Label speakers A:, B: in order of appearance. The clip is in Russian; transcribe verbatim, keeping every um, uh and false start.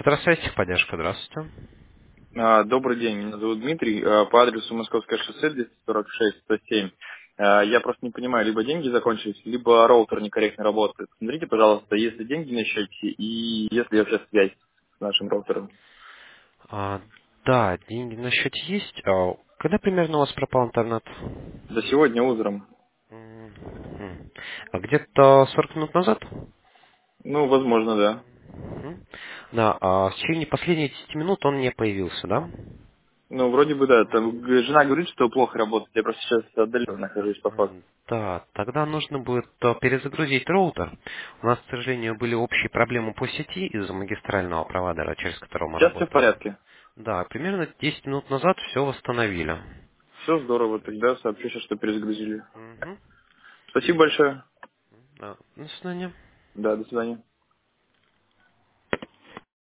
A: Здравствуйте, техподдержка, здравствуйте.
B: А, Добрый день, меня зовут Дмитрий. А, По адресу Московское шоссе двести сорок шесть сто семь. А, Я просто не понимаю, либо деньги закончились, либо роутер некорректно работает. Смотрите, пожалуйста, есть ли деньги на счете и есть ли вообще связь с нашим роутером.
A: А, да, деньги на счете есть. А, когда примерно у вас пропал интернет?
B: Да сегодня утром.
A: Мгм. А где-то сорок минут назад?
B: Ну, возможно, да.
A: Мгм. Да, а в течение последних десяти минут он не появился, да?
B: Ну, вроде бы да. Там г- жена говорит, что плохо работает. Я просто сейчас отдаленно нахожусь по факту.
A: М, Да, тогда нужно будет а, перезагрузить роутер. У нас, к сожалению, были общие проблемы по сети из-за магистрального провайдера, через которого мы
B: Сейчас все в
A: работаем.
B: порядке.
A: Да, примерно десять минут назад все восстановили.
B: Все здорово. Тогда сообщу сейчас, что перезагрузили.
A: Мгм.
B: Спасибо большое.
A: Да. До свидания.
B: Да, до свидания.